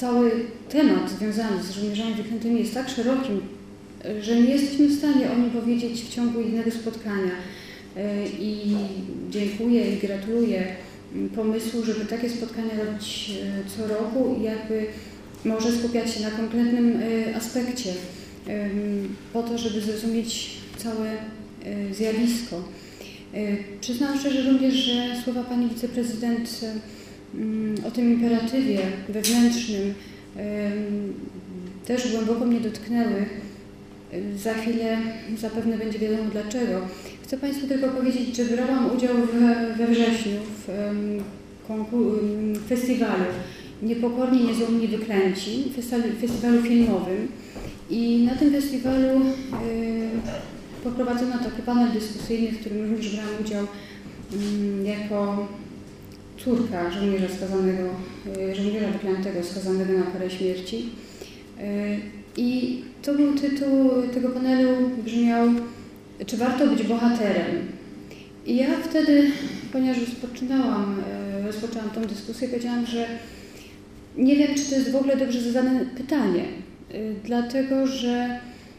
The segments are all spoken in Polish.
cały temat związany z żołnierzami wyklętymi jest tak szerokim, że nie jesteśmy w stanie o nim powiedzieć w ciągu jednego spotkania. I dziękuję i gratuluję pomysłu, żeby takie spotkania robić co roku i jakby może skupiać się na konkretnym aspekcie po to, żeby zrozumieć całe zjawisko. Przyznam szczerze również, że słowa pani wiceprezydent o tym imperatywie wewnętrznym też głęboko mnie dotknęły. Za chwilę zapewne będzie wiadomo dlaczego. Chcę Państwu tylko powiedzieć, że brałam udział we wrześniu w festiwalu Niepokorni, Niezłomni, Wyklęci, festiwalu filmowym i na tym festiwalu poprowadzono taki panel dyskusyjny, w którym również brałam udział jako córka żołnierza wyklętego skazanego na karę śmierci. I to był tytuł tego panelu, brzmiał: czy warto być bohaterem? I ja wtedy, ponieważ rozpoczęłam tą dyskusję, powiedziałam, że nie wiem, czy to jest w ogóle dobrze zadane pytanie, dlatego że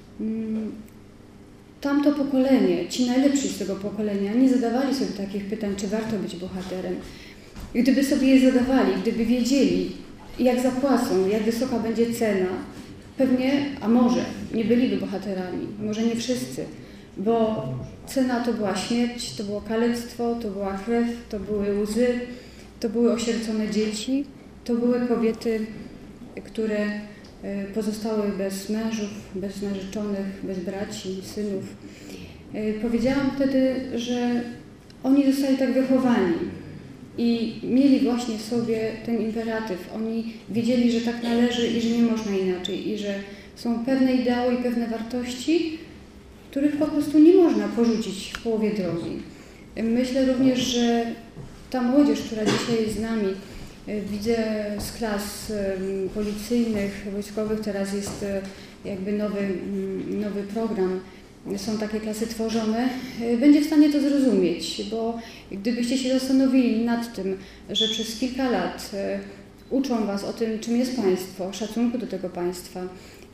tamto pokolenie, ci najlepsi z tego pokolenia nie zadawali sobie takich pytań, czy warto być bohaterem. I gdyby sobie je zadawali, gdyby wiedzieli, jak zapłacą, jak wysoka będzie cena, pewnie, a może nie byliby bohaterami, może nie wszyscy, bo cena to była śmierć, to było kalectwo, to była krew, to były łzy, to były osierdzone dzieci, to były kobiety, które pozostały bez mężów, bez narzeczonych, bez braci, synów. Powiedziałam wtedy, że oni zostali tak wychowani i mieli właśnie w sobie ten imperatyw. Oni wiedzieli, że tak należy i że nie można inaczej i że są pewne ideały i pewne wartości, których po prostu nie można porzucić w połowie drogi. Myślę również, że ta młodzież, która dzisiaj jest z nami, widzę z klas policyjnych, wojskowych, teraz jest jakby nowy program, są takie klasy tworzone, będzie w stanie to zrozumieć, bo gdybyście się zastanowili nad tym, że przez kilka lat uczą Was o tym, czym jest państwo, szacunku do tego państwa,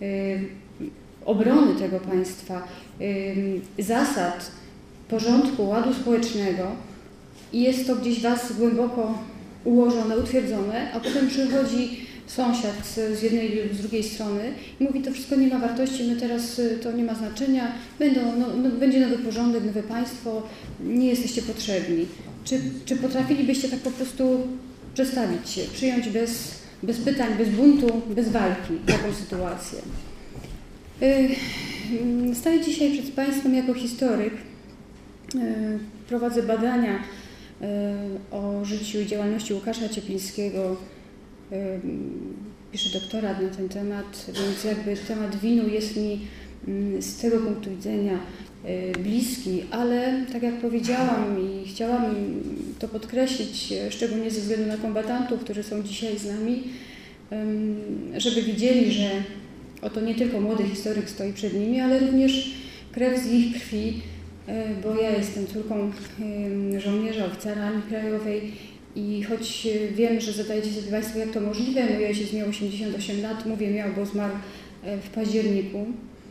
obrony tego państwa, zasad, porządku, ładu społecznego i jest to gdzieś Was głęboko ułożone, utwierdzone, a potem przychodzi sąsiad z jednej lub z drugiej strony i mówi, to wszystko nie ma wartości, my teraz to nie ma znaczenia, będzie nowy porządek, nowe państwo, nie jesteście potrzebni. Czy potrafilibyście tak po prostu przestawić się, przyjąć bez pytań, bez buntu, bez walki taką sytuację? Staję dzisiaj przed Państwem jako historyk. Prowadzę badania o życiu i działalności Łukasza Cieplińskiego. Piszę doktorat na ten temat, więc jakby temat winu jest mi z tego punktu widzenia bliski, ale tak jak powiedziałam i chciałam to podkreślić, szczególnie ze względu na kombatantów, którzy są dzisiaj z nami, żeby widzieli, że oto nie tylko młody historyk stoi przed nimi, ale również krew z ich krwi, bo ja jestem córką żołnierza, oficera Armii Krajowej i choć wiem, że zadajecie sobie Państwo, jak to możliwe, mój ojciec miał 88 lat, mówię miał, bo zmarł w październiku.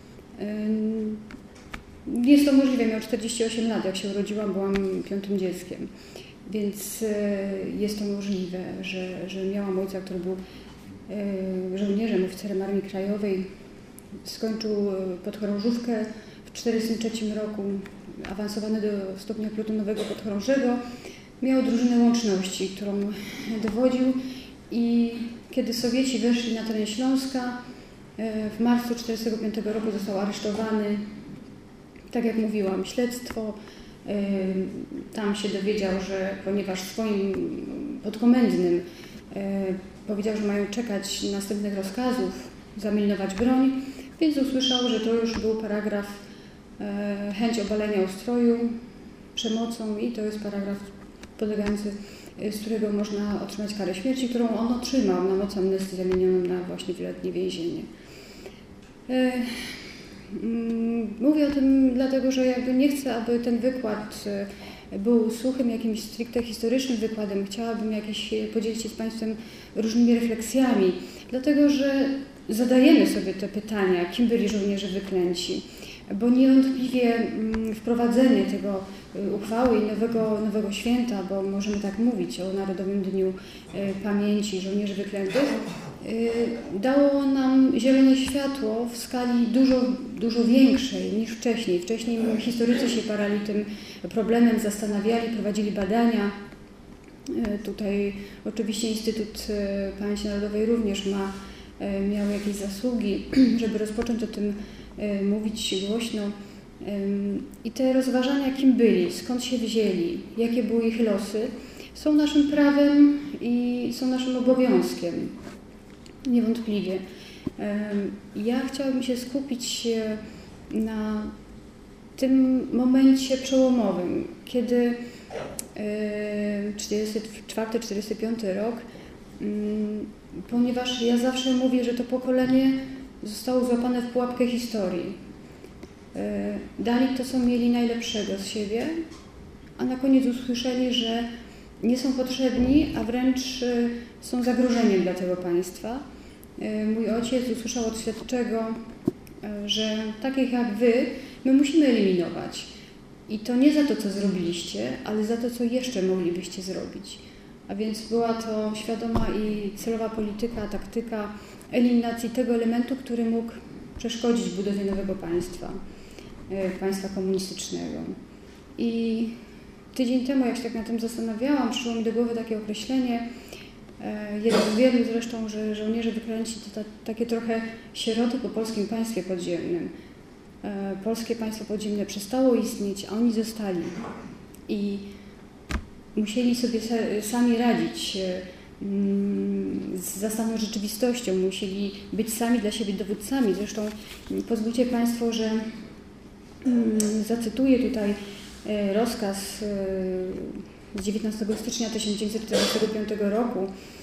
Jest to możliwe, miał 48 lat, jak się urodziłam, byłam 5. dzieckiem, więc jest to możliwe, że miałam ojca, który był żołnierzem, oficerem Armii Krajowej, skończył podchorążówkę w 1943 roku, awansowany do stopnia plutonowego podchorążego, miał drużynę łączności, którą dowodził i kiedy Sowieci weszli na teren Śląska, w marcu 1945 roku został aresztowany. Tak jak mówiłam, śledztwo, tam się dowiedział, że ponieważ swoim podkomendnym powiedział, że mają czekać następnych rozkazów, zaminować broń, więc usłyszał, że to już był paragraf chęć obalenia ustroju przemocą i to jest paragraf podlegający, z którego można otrzymać karę śmierci, którą on otrzymał na mocy amnestii zamienioną na właśnie wieloletnie więzienie. Mówię o tym dlatego, że jakby nie chcę, aby ten wykład był suchym jakimś stricte historycznym wykładem. Chciałabym podzielić się z Państwem różnymi refleksjami, dlatego że zadajemy sobie te pytania, kim byli żołnierze wyklęci, bo niewątpliwie wprowadzenie tego uchwały i nowego święta, bo możemy tak mówić o Narodowym Dniu Pamięci Żołnierzy Wyklętych, dało nam zielone światło w skali dużo większej niż wcześniej. Wcześniej historycy się parali tym problemem, zastanawiali, prowadzili badania. Tutaj oczywiście Instytut Pamięci Narodowej również miał jakieś zasługi, żeby rozpocząć o tym mówić głośno. I te rozważania, kim byli, skąd się wzięli, jakie były ich losy, są naszym prawem i są naszym obowiązkiem. Niewątpliwie. Ja chciałabym się skupić na tym momencie przełomowym, kiedy 1944-1945 rok, ponieważ ja zawsze mówię, że to pokolenie zostało złapane w pułapkę historii. Dali to, co mieli najlepszego z siebie, a na koniec usłyszeli, że nie są potrzebni, a wręcz są zagrożeniem dla tego państwa. Mój ojciec usłyszał od świadczego, że takich jak wy, my musimy eliminować. I to nie za to, co zrobiliście, ale za to, co jeszcze moglibyście zrobić. A więc była to świadoma i celowa polityka, taktyka eliminacji tego elementu, który mógł przeszkodzić budowie nowego państwa komunistycznego. I tydzień temu, jak się tak na tym zastanawiałam, przyszło mi do głowy takie określenie, jedno z wielu zresztą, że żołnierze wyklęci to takie trochę sieroty po polskim państwie podziemnym. Polskie państwo podziemne przestało istnieć, a oni zostali. I musieli sobie sami radzić z zastaną rzeczywistością, musieli być sami dla siebie dowódcami. Zresztą pozwólcie Państwo, że zacytuję tutaj rozkaz z 19 stycznia 1945 roku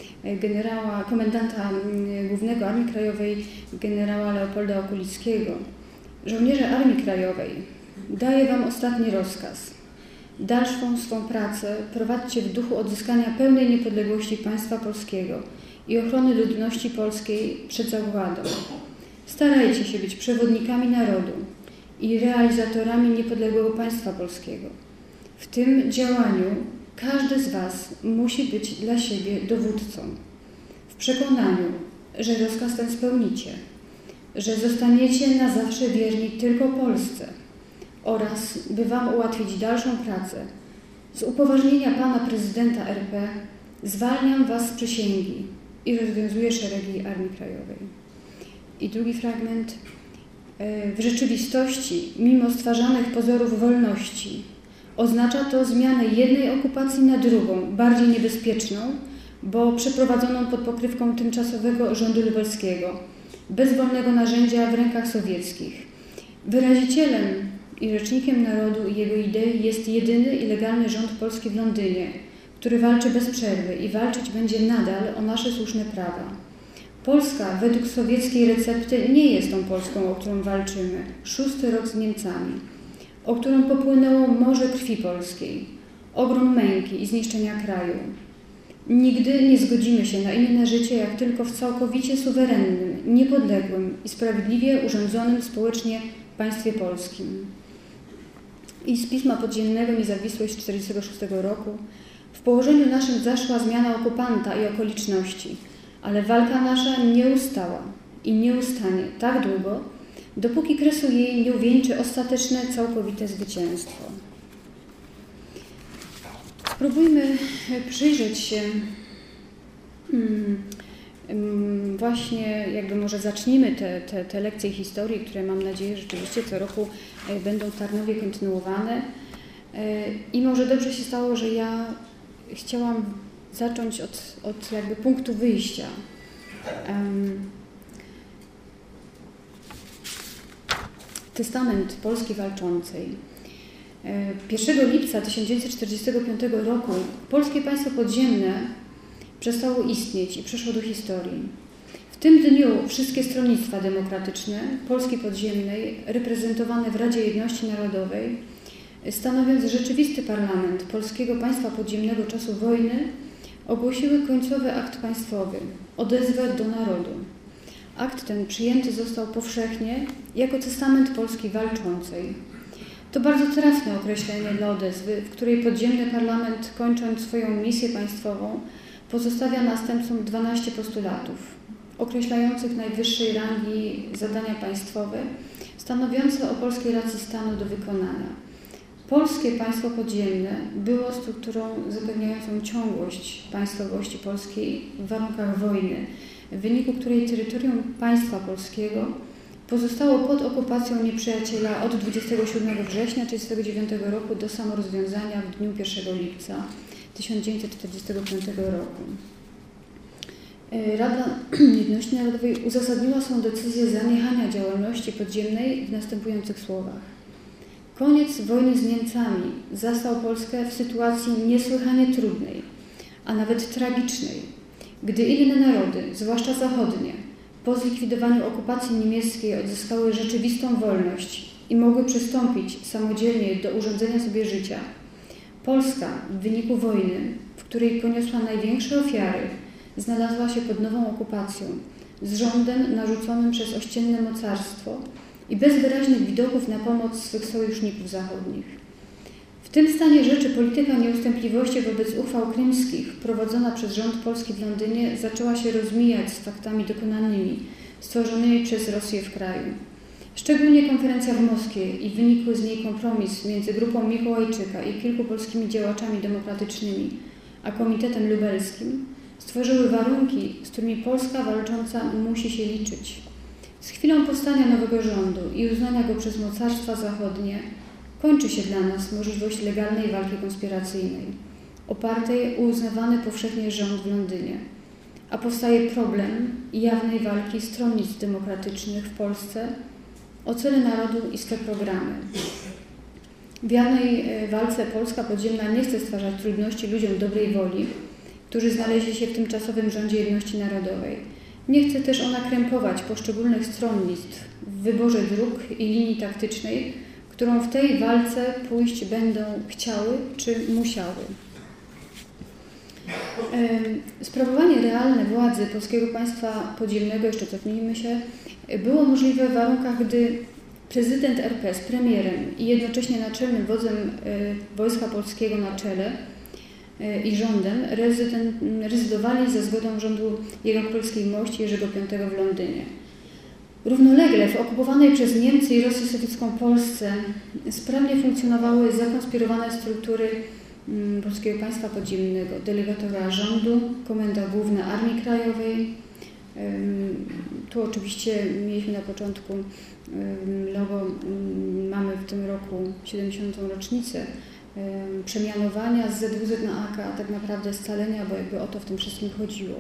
komendanta głównego Armii Krajowej generała Leopolda Okulickiego. Żołnierze Armii Krajowej, daję Wam ostatni rozkaz. Dalszą swą pracę prowadźcie w duchu odzyskania pełnej niepodległości państwa polskiego i ochrony ludności polskiej przed zagładą. Starajcie się być przewodnikami narodu i realizatorami niepodległego państwa polskiego. W tym działaniu każdy z Was musi być dla siebie dowódcą. W przekonaniu, że rozkaz ten spełnicie, że zostaniecie na zawsze wierni tylko Polsce oraz, by Wam ułatwić dalszą pracę, z upoważnienia Pana Prezydenta RP zwalniam Was z przysięgi i rozwiązuję szeregi Armii Krajowej. I drugi fragment. W rzeczywistości, mimo stwarzanych pozorów wolności, oznacza to zmianę jednej okupacji na drugą, bardziej niebezpieczną, bo przeprowadzoną pod pokrywką tymczasowego rządu lubelskiego, bez wolnego narzędzia w rękach sowieckich. Wyrazicielem i rzecznikiem narodu i jego idei jest jedyny i legalny rząd polski w Londynie, który walczy bez przerwy i walczyć będzie nadal o nasze słuszne prawa. Polska według sowieckiej recepty nie jest tą Polską, o którą walczymy, 6. rok z Niemcami, o którą popłynęło morze krwi polskiej, ogrom męki i zniszczenia kraju. Nigdy nie zgodzimy się na inne życie, jak tylko w całkowicie suwerennym, niepodległym i sprawiedliwie urządzonym społecznie państwie polskim. I z Pisma Podziemnego Niezawisłość z 1946 roku. W położeniu naszym zaszła zmiana okupanta i okoliczności, ale walka nasza nie ustała i nie ustanie tak długo, dopóki kresu jej nie uwieńczy ostateczne, całkowite zwycięstwo. Spróbujmy przyjrzeć się właśnie, jakby może zacznijmy te lekcje historii, które mam nadzieję rzeczywiście co roku będą w Tarnowie kontynuowane. I może dobrze się stało, że ja chciałam zacząć od jakby punktu wyjścia. Testament Polski Walczącej. 1 lipca 1945 roku polskie państwo podziemne przestało istnieć i przeszło do historii. W tym dniu wszystkie stronnictwa demokratyczne Polski Podziemnej, reprezentowane w Radzie Jedności Narodowej, stanowiąc rzeczywisty parlament Polskiego Państwa Podziemnego czasu wojny, ogłosiły końcowy akt państwowy – odezwę do narodu. Akt ten przyjęty został powszechnie jako testament Polski walczącej. To bardzo trafne określenie dla odezwy, w której podziemny parlament, kończąc swoją misję państwową, pozostawia następcom 12 postulatów, określających najwyższej rangi zadania państwowe, stanowiące o polskiej racji stanu do wykonania. Polskie państwo podziemne było strukturą zapewniającą ciągłość państwowości polskiej w warunkach wojny, w wyniku której terytorium państwa polskiego pozostało pod okupacją nieprzyjaciela od 27 września 1939 roku do samorozwiązania w dniu 1 lipca 1945 roku. Rada Jedności Narodowej uzasadniła swą decyzję zaniechania działalności podziemnej w następujących słowach. Koniec wojny z Niemcami zastał Polskę w sytuacji niesłychanie trudnej, a nawet tragicznej, gdy inne narody, zwłaszcza zachodnie, po zlikwidowaniu okupacji niemieckiej odzyskały rzeczywistą wolność i mogły przystąpić samodzielnie do urządzenia sobie życia. Polska w wyniku wojny, w której poniosła największe ofiary, znalazła się pod nową okupacją, z rządem narzuconym przez ościenne mocarstwo i bez wyraźnych widoków na pomoc swych sojuszników zachodnich. W tym stanie rzeczy polityka nieustępliwości wobec uchwał krymskich prowadzona przez rząd polski w Londynie zaczęła się rozmijać z faktami dokonanymi, stworzonymi przez Rosję w kraju. Szczególnie konferencja w Moskwie i wynikły z niej kompromis między grupą Mikołajczyka i kilku polskimi działaczami demokratycznymi, a Komitetem Lubelskim stworzyły warunki, z którymi Polska walcząca musi się liczyć. Z chwilą powstania nowego rządu i uznania go przez mocarstwa zachodnie kończy się dla nas możliwość legalnej walki konspiracyjnej, opartej o uznawany powszechnie rząd w Londynie, a powstaje problem jawnej walki stronnictw demokratycznych w Polsce o cele narodu i swe programy. W jawnej walce Polska podziemna nie chce stwarzać trudności ludziom dobrej woli, którzy znaleźli się w tymczasowym rządzie jedności narodowej. Nie chce też ona krępować poszczególnych stronnictw w wyborze dróg i linii taktycznej, którą w tej walce pójść będą chciały czy musiały. Sprawowanie realne władzy Polskiego Państwa Podziemnego, jeszcze cofnijmy się, było możliwe w warunkach, gdy prezydent RP z premierem i jednocześnie naczelnym wodzem Wojska Polskiego na czele i rządem rezydowali za zgodą rządu Jego Królewskiej Mości Jerzego V w Londynie. Równolegle w okupowanej przez Niemcy i Rosję sowiecką Polsce sprawnie funkcjonowały zakonspirowane struktury Polskiego Państwa Podziemnego, delegatura rządu, Komenda Główna Armii Krajowej. Tu oczywiście mieliśmy na początku logo, mamy w tym roku 70. rocznicę przemianowania z ZWZ na AK, a tak naprawdę scalenia, bo jakby o to w tym wszystkim chodziło.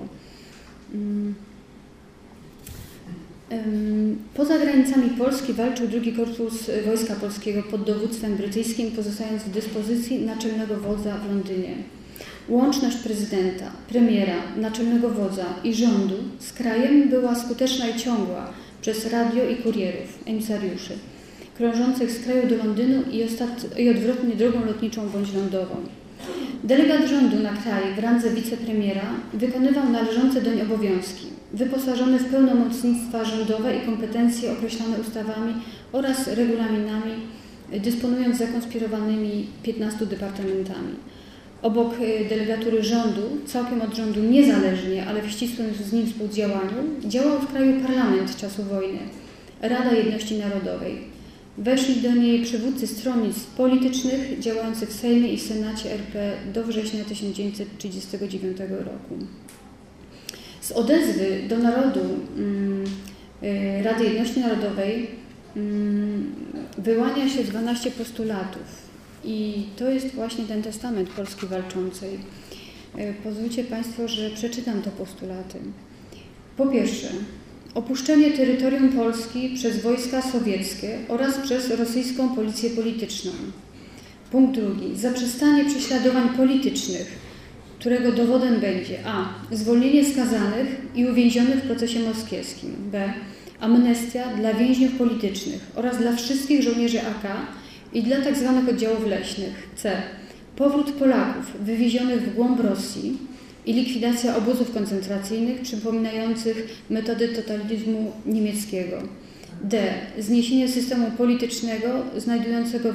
Poza granicami Polski walczył II Korpus Wojska Polskiego pod dowództwem brytyjskim, pozostając w dyspozycji naczelnego wodza w Londynie. Łączność prezydenta, premiera, naczelnego wodza i rządu z krajem była skuteczna i ciągła przez radio i kurierów, emisariuszy, krążących z kraju do Londynu i odwrotnie drogą lotniczą bądź lądową. Delegat rządu na kraj w randze wicepremiera wykonywał należące doń obowiązki, wyposażony w pełnomocnictwa rządowe i kompetencje określone ustawami oraz regulaminami, dysponując zakonspirowanymi 15 departamentami. Obok delegatury rządu, całkiem od rządu niezależnie, ale w ścisłym z nim współdziałaniu, działał w kraju parlament czasu wojny, Rada Jedności Narodowej. Weszli do niej przywódcy stronnictw politycznych działających w Sejmie i Senacie RP do września 1939 roku. Z odezwy do narodu Rady Jedności Narodowej wyłania się 12 postulatów i to jest właśnie ten testament Polski walczącej. Pozwólcie Państwo, że przeczytam te postulaty. Po pierwsze, opuszczenie terytorium Polski przez wojska sowieckie oraz przez rosyjską policję polityczną. Punkt drugi. Zaprzestanie prześladowań politycznych, którego dowodem będzie a. zwolnienie skazanych i uwięzionych w procesie moskiewskim, b. amnestia dla więźniów politycznych oraz dla wszystkich żołnierzy AK i dla tzw. oddziałów leśnych. C. Powrót Polaków wywiezionych w głąb Rosji i likwidacja obozów koncentracyjnych przypominających metody totalitaryzmu niemieckiego. D. Zniesienie systemu politycznego znajdującego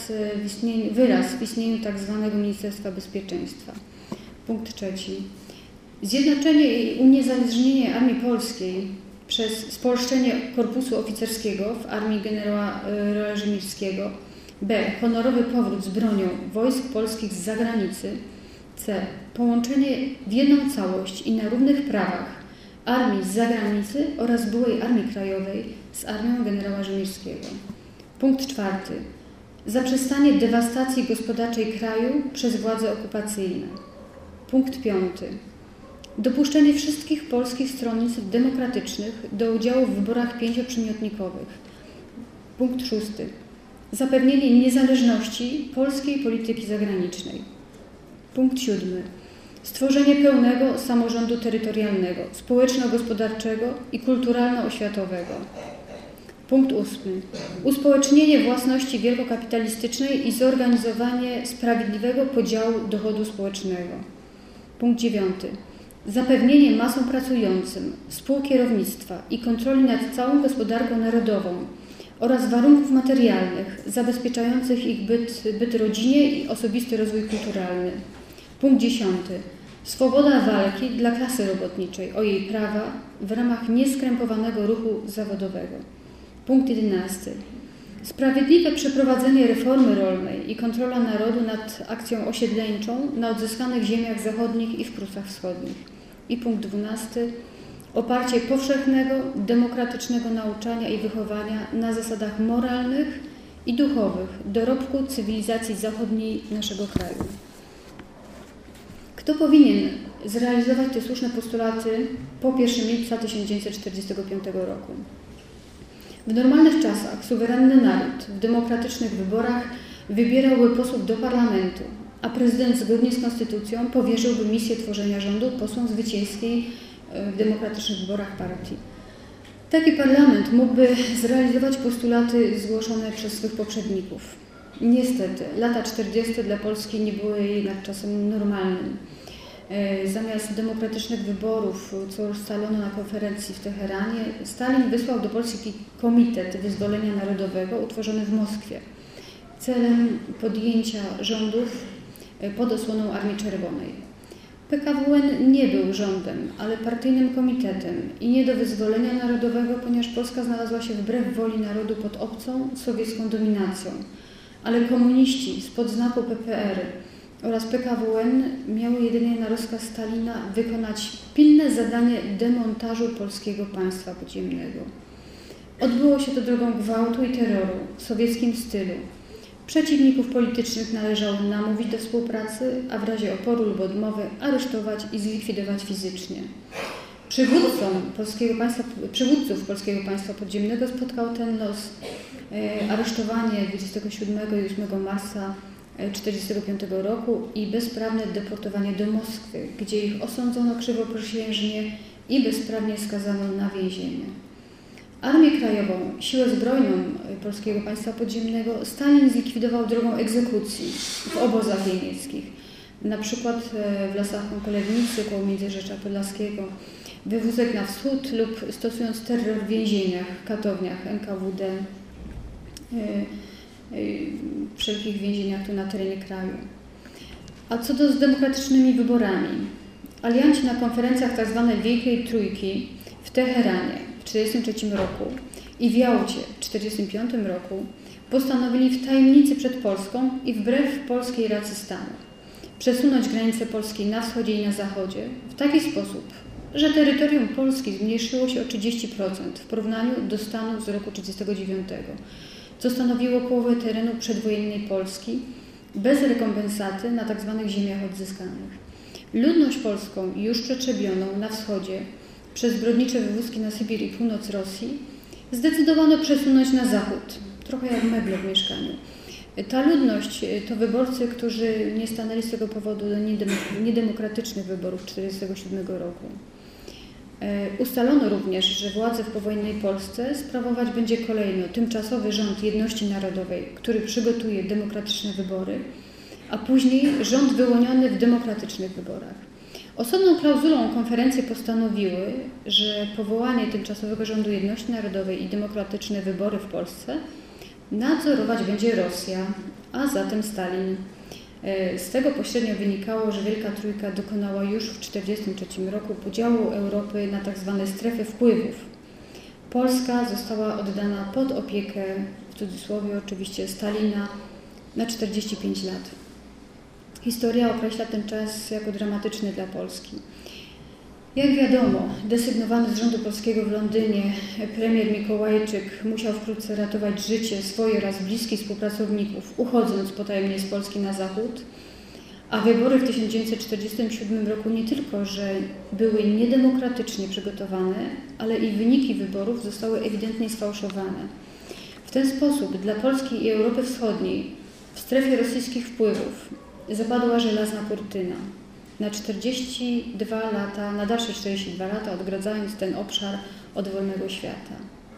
wyraz w istnieniu tzw. Ministerstwa Bezpieczeństwa. Punkt 3. Zjednoczenie i uniezależnienie Armii Polskiej przez spolszczenie korpusu oficerskiego w armii generała Rola-Żemirskiego. B. Honorowy powrót z bronią wojsk polskich z zagranicy. C. Połączenie w jedną całość i na równych prawach armii z zagranicy oraz byłej Armii Krajowej z armią generała Żemirskiego. Punkt 4. Zaprzestanie dewastacji gospodarczej kraju przez władze okupacyjne. Punkt 5. Dopuszczenie wszystkich polskich stronnictw demokratycznych do udziału w wyborach 5-przymiotnikowych. Punkt 6. Zapewnienie niezależności polskiej polityki zagranicznej. Punkt 7. Stworzenie pełnego samorządu terytorialnego, społeczno-gospodarczego i kulturalno-oświatowego. Punkt 8. Uspołecznienie własności wielkokapitalistycznej i zorganizowanie sprawiedliwego podziału dochodu społecznego. Punkt 9. Zapewnienie masom pracującym współkierownictwa i kontroli nad całą gospodarką narodową oraz warunków materialnych zabezpieczających ich byt rodzinie i osobisty rozwój kulturalny. Punkt 10. Swoboda walki dla klasy robotniczej o jej prawa w ramach nieskrępowanego ruchu zawodowego. Punkt 11. Sprawiedliwe przeprowadzenie reformy rolnej i kontrola narodu nad akcją osiedleńczą na odzyskanych ziemiach zachodnich i w Prusach Wschodnich. I punkt 12. Oparcie powszechnego, demokratycznego nauczania i wychowania na zasadach moralnych i duchowych dorobku cywilizacji zachodniej naszego kraju. Kto powinien zrealizować te słuszne postulaty po 1 lipca 1945 roku? W normalnych czasach suwerenny naród w demokratycznych wyborach wybierałby posłów do parlamentu, a prezydent zgodnie z konstytucją powierzyłby misję tworzenia rządu posłom zwycięskiej w demokratycznych wyborach partii. Taki parlament mógłby zrealizować postulaty zgłoszone przez swych poprzedników. Niestety, lata 40. dla Polski nie były jednak czasem normalnym. Zamiast demokratycznych wyborów, co ustalono na konferencji w Teheranie, Stalin wysłał do Polski Komitet Wyzwolenia Narodowego utworzony w Moskwie celem podjęcia rządów pod osłoną Armii Czerwonej. PKWN nie był rządem, ale partyjnym komitetem i nie do wyzwolenia narodowego, ponieważ Polska znalazła się wbrew woli narodu pod obcą sowiecką dominacją. Ale komuniści spod znaku PPR oraz PKWN miały jedynie na rozkaz Stalina wykonać pilne zadanie demontażu polskiego państwa podziemnego. Odbyło się to drogą gwałtu i terroru w sowieckim stylu. Przeciwników politycznych należało namówić do współpracy, a w razie oporu lub odmowy aresztować i zlikwidować fizycznie. Przywódców polskiego państwa podziemnego spotkał ten los. Aresztowanie 27 i 8 marca 1945 roku i bezprawne deportowanie do Moskwy, gdzie ich osądzono krzywoprzysiężnie i bezprawnie skazano na więzienie. Armię Krajową, siłę zbrojną polskiego państwa podziemnego Stalin zlikwidował drogą egzekucji w obozach niemieckich, na przykład w lasach Konkolewnicy koło Międzyrzecza Podlaskiego, wywózek na wschód lub stosując terror w więzieniach, katowniach NKWD, wszelkich więzieniach tu na terenie kraju. A co z demokratycznymi wyborami? Alianci na konferencjach tzw. Wielkiej Trójki w Teheranie w 1943 roku i w Jałcie w 1945 roku postanowili w tajemnicy przed Polską i wbrew polskiej racji stanu przesunąć granice Polski na wschodzie i na zachodzie w taki sposób, że terytorium Polski zmniejszyło się o 30% w porównaniu do stanu z roku 1939, co stanowiło połowę terenu przedwojennej Polski bez rekompensaty na tzw. ziemiach odzyskanych. Ludność polską już przetrzebioną na wschodzie przez zbrodnicze wywózki na Sybir i północ Rosji zdecydowano przesunąć na zachód, trochę jak meble w mieszkaniu. Ta ludność to wyborcy, którzy nie stanęli z tego powodu do niedemokratycznych wyborów 1947 roku. Ustalono również, że władzę w powojennej Polsce sprawować będzie kolejno tymczasowy rząd jedności narodowej, który przygotuje demokratyczne wybory, a później rząd wyłoniony w demokratycznych wyborach. Osobną klauzulą konferencje postanowiły, że powołanie tymczasowego rządu jedności narodowej i demokratyczne wybory w Polsce nadzorować będzie Rosja, a zatem Stalin. Z tego pośrednio wynikało, że Wielka Trójka dokonała już w 1943 roku podziału Europy na tzw. strefy wpływów. Polska została oddana pod opiekę, w cudzysłowie oczywiście, Stalina na 45 lat. Historia określa ten czas jako dramatyczny dla Polski. Jak wiadomo, desygnowany z rządu polskiego w Londynie premier Mikołajczyk musiał wkrótce ratować życie swoje oraz bliskich współpracowników, uchodząc potajemnie z Polski na zachód, a wybory w 1947 roku nie tylko, że były niedemokratycznie przygotowane, ale i wyniki wyborów zostały ewidentnie sfałszowane. W ten sposób dla Polski i Europy Wschodniej w strefie rosyjskich wpływów zapadła żelazna kurtyna. Na 42 lata, na dalsze 42 lata, odgradzając ten obszar od wolnego świata.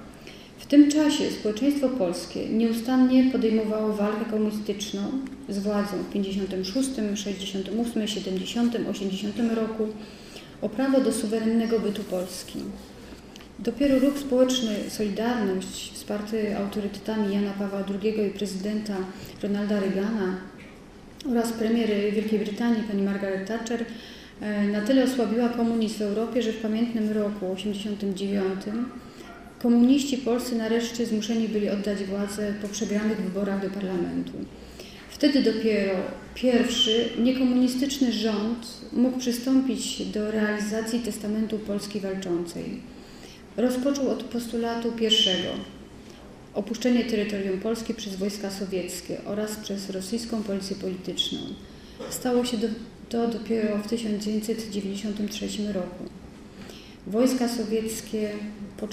W tym czasie społeczeństwo polskie nieustannie podejmowało walkę komunistyczną z władzą w 56, 68, 70, 80 roku o prawo do suwerennego bytu Polski. Dopiero ruch społeczny Solidarność, wsparty autorytetami Jana Pawła II i prezydenta Ronalda Reagana oraz premier Wielkiej Brytanii, pani Margaret Thatcher, na tyle osłabiła komunizm w Europie, że w pamiętnym roku 1989 komuniści polscy nareszcie zmuszeni byli oddać władzę po przegranych wyborach do parlamentu. Wtedy dopiero pierwszy niekomunistyczny rząd mógł przystąpić do realizacji testamentu Polski walczącej. Rozpoczął od postulatu pierwszego: opuszczenie terytorium Polski przez wojska sowieckie oraz przez rosyjską policję polityczną. Stało się to dopiero w 1993 roku. Wojska sowieckie po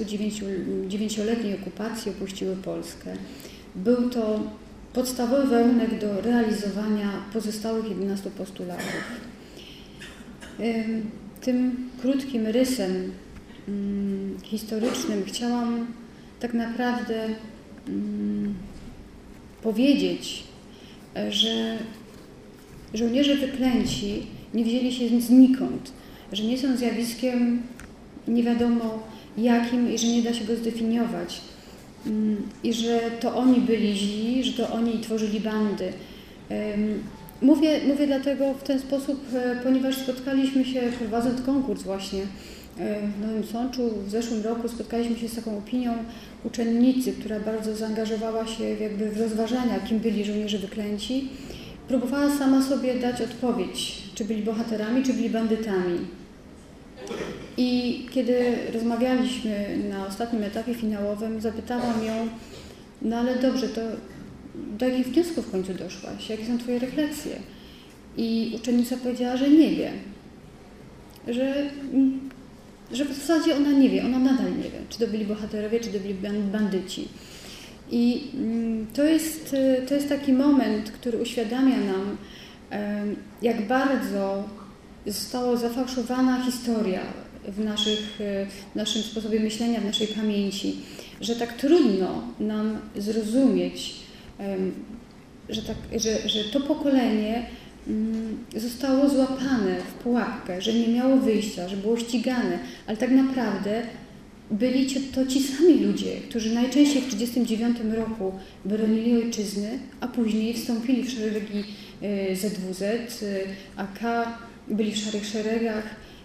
49-letniej okupacji opuściły Polskę. Był to podstawowy warunek do realizowania pozostałych 11 postulatów. Tym krótkim rysem historycznym chciałam tak naprawdę powiedzieć, że żołnierze wyklęci nie wzięli się znikąd, że nie są zjawiskiem nie wiadomo jakim i że nie da się go zdefiniować i że to oni byli źli, że to oni tworzyli bandy. Mówię dlatego w ten sposób, ponieważ spotkaliśmy się, prowadząc konkurs właśnie w Nowym Sączu w zeszłym roku, spotkaliśmy się z taką opinią uczennicy, która bardzo zaangażowała się jakby w rozważania, kim byli żołnierze wyklęci. Próbowała sama sobie dać odpowiedź, czy byli bohaterami, czy byli bandytami. I kiedy rozmawialiśmy na ostatnim etapie finałowym, zapytałam ją: no ale dobrze, to do jakich wniosków w końcu doszłaś? Jakie są Twoje refleksje? I uczennica powiedziała, że nie wie. Że w zasadzie ona nie wie, ona nadal nie wie, czy to byli bohaterowie, czy to byli bandyci. I to jest taki moment, który uświadamia nam, jak bardzo została zafałszowana historia w naszym sposobie myślenia, w naszej pamięci, że tak trudno nam zrozumieć, że to pokolenie zostało złapane w pułapkę, że nie miało wyjścia, że było ścigane, ale tak naprawdę byli to ci sami ludzie, którzy najczęściej w 1939 roku bronili ojczyzny, a później wstąpili w szeregi ZWZ, AK, byli w szarych szeregach.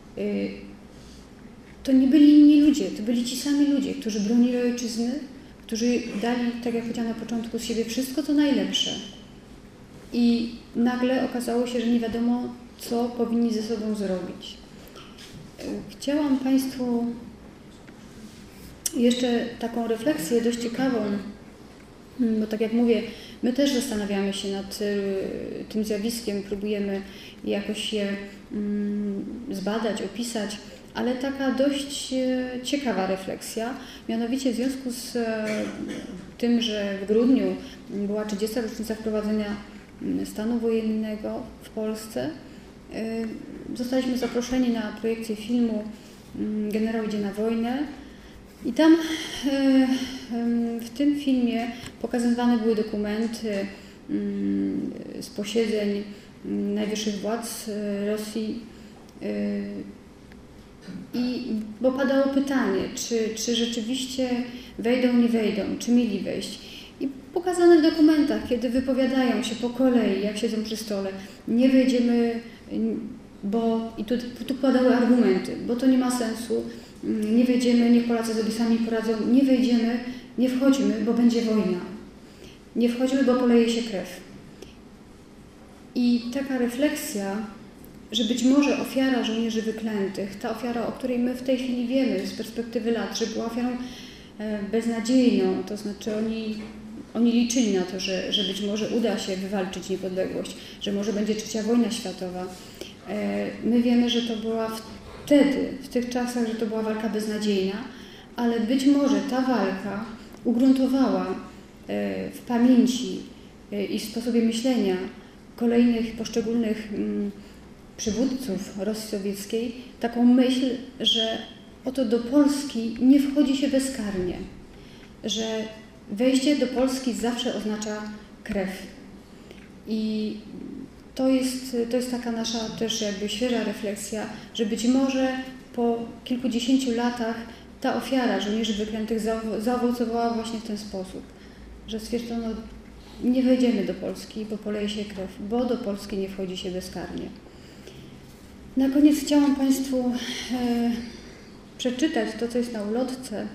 To nie byli inni ludzie, to byli ci sami ludzie, którzy bronili ojczyzny, którzy dali, tak jak powiedziałam na początku, z siebie wszystko, co najlepsze. I nagle okazało się, że nie wiadomo, co powinni ze sobą zrobić. Chciałam Państwu jeszcze taką refleksję dość ciekawą, bo tak jak mówię, my też zastanawiamy się nad tym zjawiskiem, próbujemy jakoś je zbadać, opisać, ale taka dość ciekawa refleksja, mianowicie w związku z tym, że w grudniu była 30. rocznica wprowadzenia stanu wojennego w Polsce, zostaliśmy zaproszeni na projekcję filmu generał idzie na wojnę i tam w tym filmie pokazywane były dokumenty z posiedzeń najwyższych władz Rosji bo padało pytanie, czy rzeczywiście wejdą, nie wejdą, czy mieli wejść. I pokazane w dokumentach, kiedy wypowiadają się po kolei, jak siedzą przy stole, nie wejdziemy, bo i tu padały argumenty, bo to nie ma sensu, nie wejdziemy, niech Polacy sobie sami poradzą, nie wejdziemy, nie wchodźmy, bo będzie wojna. Nie wchodźmy, bo poleje się krew. I taka refleksja, że być może ofiara żołnierzy wyklętych, ta ofiara, o której my w tej chwili wiemy z perspektywy lat, że była ofiarą beznadziejną, to znaczy oni liczyli na to, że być może uda się wywalczyć niepodległość, że może będzie trzecia wojna światowa. My wiemy, że to była wtedy, w tych czasach, że to była walka beznadziejna, ale być może ta walka ugruntowała w pamięci i w sposobie myślenia kolejnych poszczególnych przywódców Rosji Sowieckiej taką myśl, że oto do Polski nie wchodzi się bezkarnie, że wejście do Polski zawsze oznacza krew. I to jest taka nasza też jakby świeża refleksja, że być może po kilkudziesięciu latach ta ofiara żołnierzy wyklętych zaowocowała właśnie w ten sposób, że stwierdzono, nie wejdziemy do Polski, bo poleje się krew, bo do Polski nie wchodzi się bezkarnie. Na koniec chciałam Państwu przeczytać to, co jest na ulotce,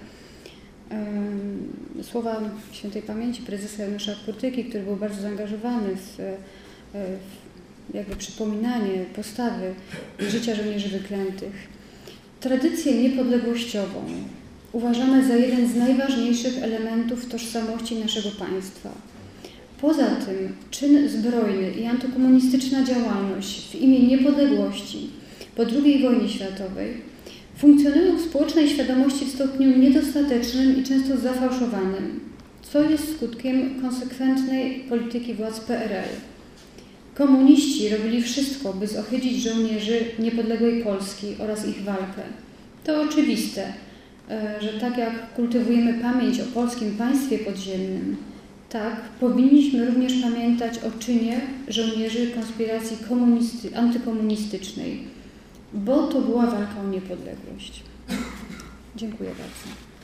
słowa świętej pamięci prezesa Janusza Kurtyki, który był bardzo zaangażowany w jakby przypominanie postawy życia żołnierzy wyklętych. Tradycję niepodległościową uważamy za jeden z najważniejszych elementów tożsamości naszego państwa. Poza tym czyn zbrojny i antykomunistyczna działalność w imię niepodległości po II wojnie światowej funkcjonują w społecznej świadomości w stopniu niedostatecznym i często zafałszowanym, co jest skutkiem konsekwentnej polityki władz PRL. Komuniści robili wszystko, by zohydzić żołnierzy niepodległej Polski oraz ich walkę. To oczywiste, że tak jak kultywujemy pamięć o polskim państwie podziemnym, tak powinniśmy również pamiętać o czynie żołnierzy konspiracji antykomunistycznej, bo to była walka o niepodległość. Dziękuję bardzo.